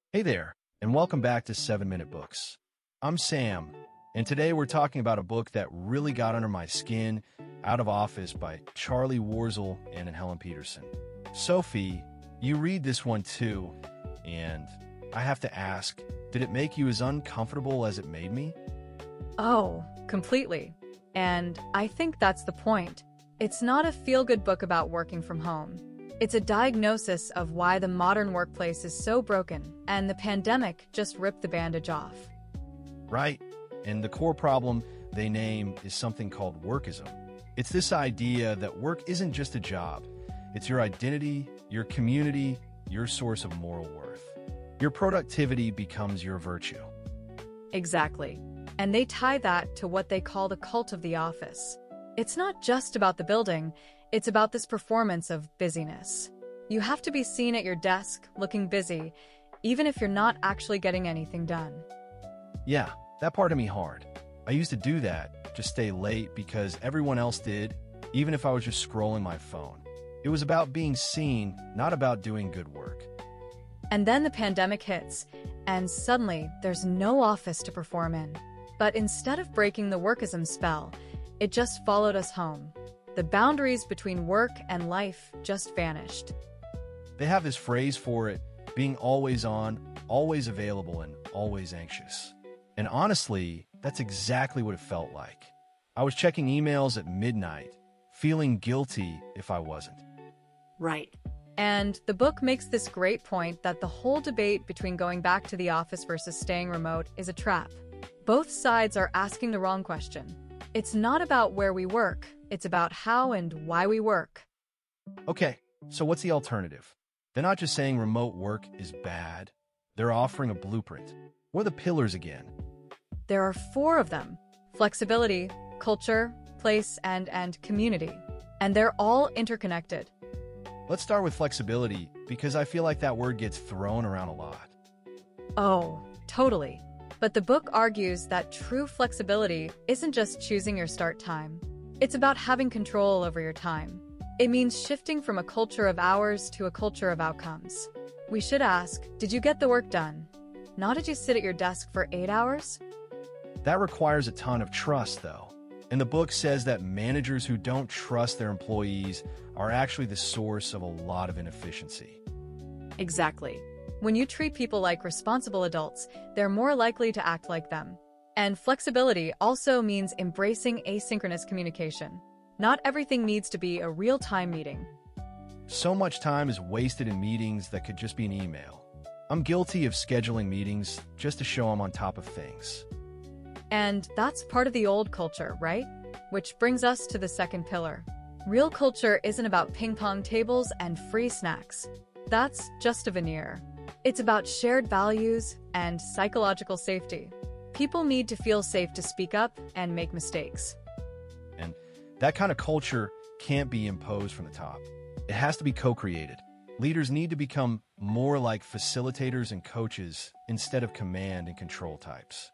Hey there, and welcome back to 7 Minute Books. I'm Sam, and today we're talking about a book that really got under my skin, Out of Office by Charlie Warzel and Helen Peterson. Sophie, you read this one too, and I have to ask, did it make you as uncomfortable as it made me? Oh, completely. And I think that's the point. It's not a feel-good book about working from home. It's a diagnosis of why the modern workplace is so broken, and the pandemic just ripped the bandage off. Right, and the core problem they name is something called workism. It's this idea that work isn't just a job. It's your identity, your community, your source of moral worth. Your productivity becomes your virtue. Exactly. And they tie that to what they call the cult of the office. It's not just about the building, it's about this performance of busyness. You have to be seen at your desk, looking busy, even if you're not actually getting anything done. Yeah, that part of me hard. I used to do that, just stay late because everyone else did, even if I was just scrolling my phone. It was about being seen, not about doing good work. And then the pandemic hits, and suddenly there's no office to perform in. But instead of breaking the workism spell, it just followed us home. The boundaries between work and life just vanished. They have this phrase for it, being always on, always available, and always anxious. And honestly, that's exactly what it felt like. I was checking emails at midnight, feeling guilty if I wasn't. Right. And the book makes this great point that the whole debate between going back to the office versus staying remote is a trap. Both sides are asking the wrong question. It's not about where we work, it's about how and why we work. Okay, so what's the alternative? They're not just saying remote work is bad. They're offering a blueprint. What are the pillars again? There are 4 of them: flexibility, culture, place, and community. And they're all interconnected. Let's start with flexibility, because I feel like that word gets thrown around a lot. Oh, totally. But the book argues that true flexibility isn't just choosing your start time. It's about having control over your time. It means shifting from a culture of hours to a culture of outcomes. We should ask, did you get the work done? Not did you sit at your desk for 8 hours? That requires a ton of trust, though. And the book says that managers who don't trust their employees are actually the source of a lot of inefficiency. Exactly. When you treat people like responsible adults, they're more likely to act like them. And flexibility also means embracing asynchronous communication. Not everything needs to be a real-time meeting. So much time is wasted in meetings that could just be an email. I'm guilty of scheduling meetings just to show I'm on top of things. And that's part of the old culture, right? Which brings us to the second pillar. Real culture isn't about ping-pong tables and free snacks. That's just a veneer. It's about shared values and psychological safety. People need to feel safe to speak up and make mistakes. And that kind of culture can't be imposed from the top. It has to be co-created. Leaders need to become more like facilitators and coaches instead of command and control types.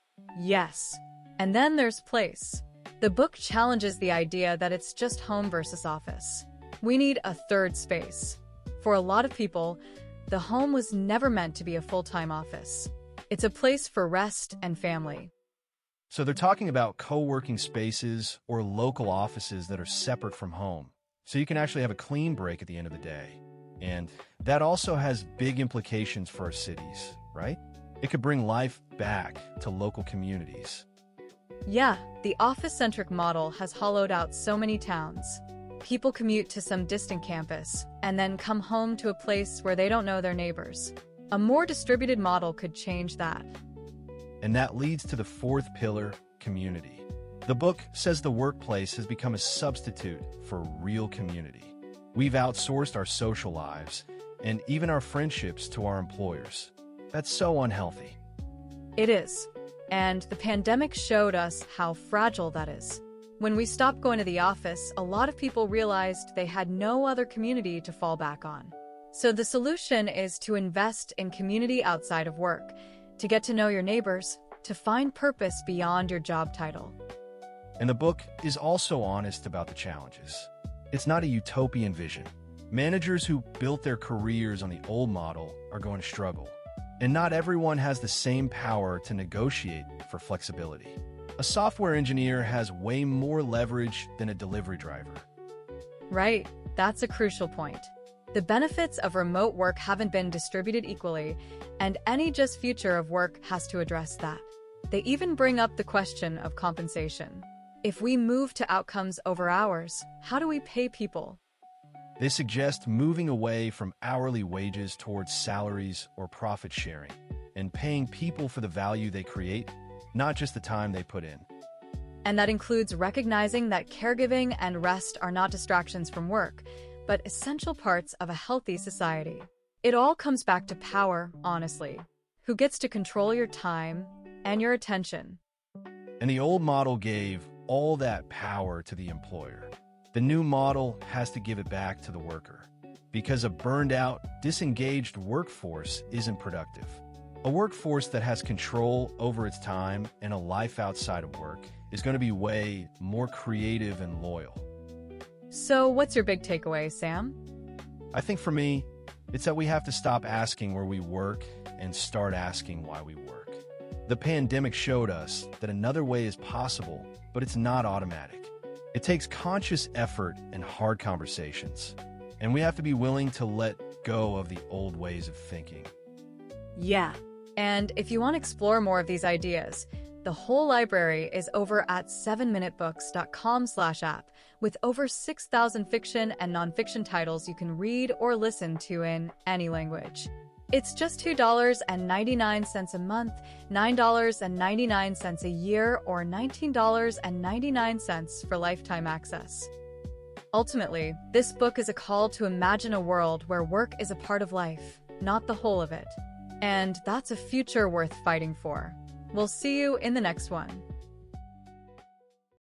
Yes. And then there's place. The book challenges the idea that it's just home versus office. We need a third space. For a lot of people, the home was never meant to be a full-time office. It's a place for rest and family. So they're talking about co-working spaces or local offices that are separate from home, so you can actually have a clean break at the end of the day. And that also has big implications for our cities, right? It could bring life back to local communities. Yeah, the office-centric model has hollowed out so many towns. People commute to some distant campus and then come home to a place where they don't know their neighbors. A more distributed model could change that. And that leads to the fourth pillar, community. The book says the workplace has become a substitute for real community. We've outsourced our social lives and even our friendships to our employers. That's so unhealthy. It is. And the pandemic showed us how fragile that is. When we stopped going to the office, a lot of people realized they had no other community to fall back on. So the solution is to invest in community outside of work, to get to know your neighbors, to find purpose beyond your job title. And the book is also honest about the challenges. It's not a utopian vision. Managers who built their careers on the old model are going to struggle. And not everyone has the same power to negotiate for flexibility. A software engineer has way more leverage than a delivery driver. Right, that's a crucial point. The benefits of remote work haven't been distributed equally, and any just future of work has to address that. They even bring up the question of compensation. If we move to outcomes over hours, how do we pay people? They suggest moving away from hourly wages towards salaries or profit sharing, and paying people for the value they create, not just the time they put in. And that includes recognizing that caregiving and rest are not distractions from work, but essential parts of a healthy society. It all comes back to power, honestly. Who gets to control your time and your attention? And the old model gave all that power to the employer. The new model has to give it back to the worker, because a burned-out, disengaged workforce isn't productive. A workforce that has control over its time and a life outside of work is going to be way more creative and loyal. So what's your big takeaway, Sam? I think for me, it's that we have to stop asking where we work and start asking why we work. The pandemic showed us that another way is possible, but it's not automatic. It takes conscious effort and hard conversations, and we have to be willing to let go of the old ways of thinking. Yeah. And if you want to explore more of these ideas, the whole library is over at 7minutebooks.com/app with over 6,000 fiction and nonfiction titles you can read or listen to in any language. It's just $2.99 a month, $9.99 a year, or $19.99 for lifetime access. Ultimately, this book is a call to imagine a world where work is a part of life, not the whole of it. And that's a future worth fighting for. We'll see you in the next one.